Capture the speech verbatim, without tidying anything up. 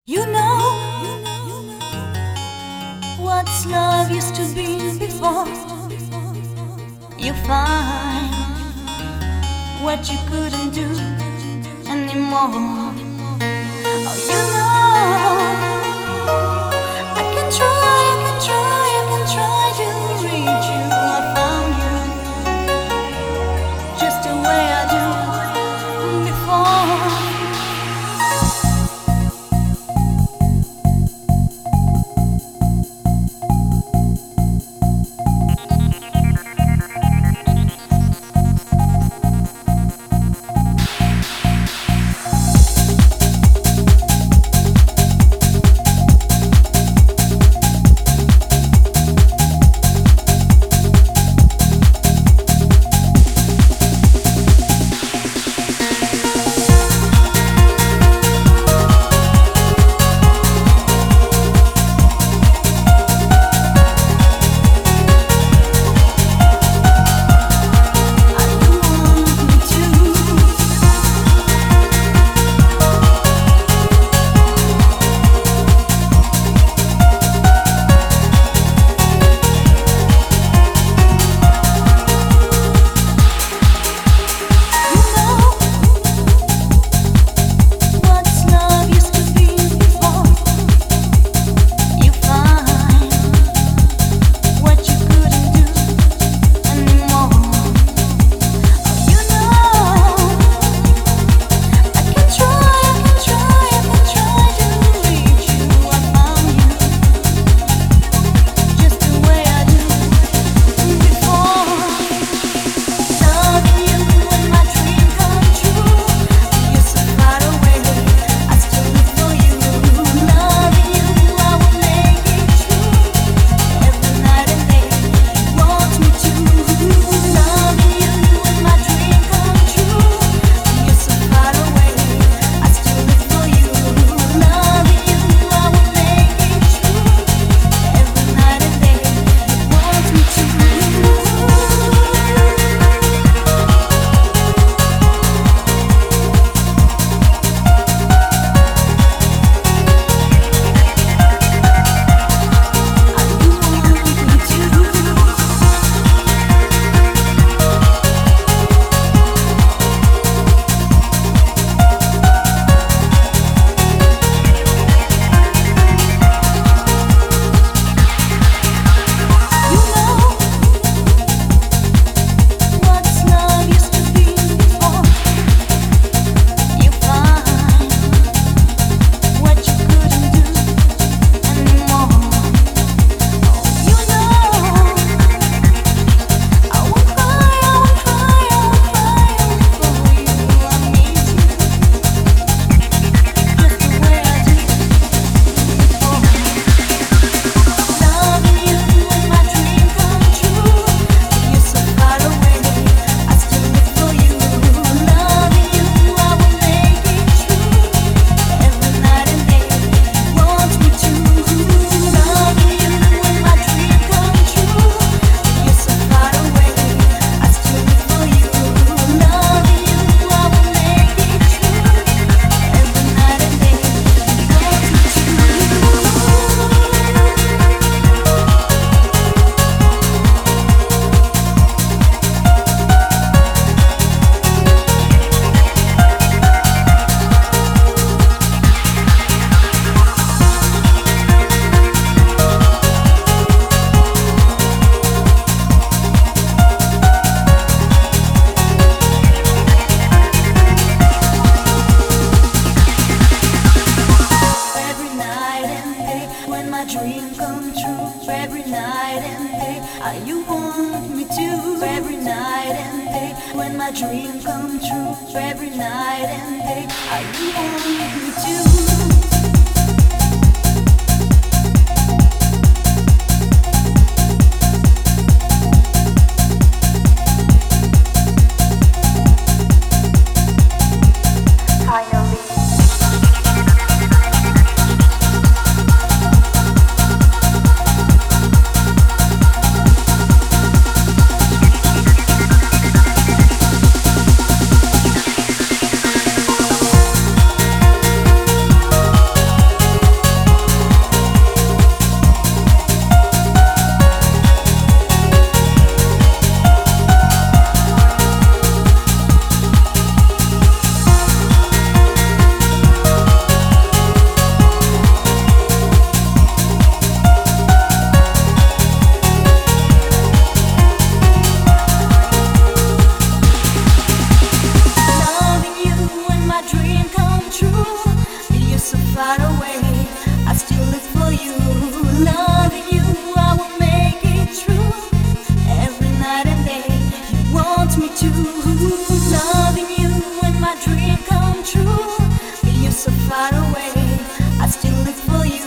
You know what's love used to be before you find what you couldn't do anymore. Oh, you know I can try, I can try, I can try to reach you. I found you just the way I do before. Dream come true every night and day. Are you want me to every night and day? When my dream come true every night and day. Are you want me to? far away, I still live for you. Loving you, I will make it true. Every night and day, you want me to. Loving you when my dream come true. You're so far away, I still live for you.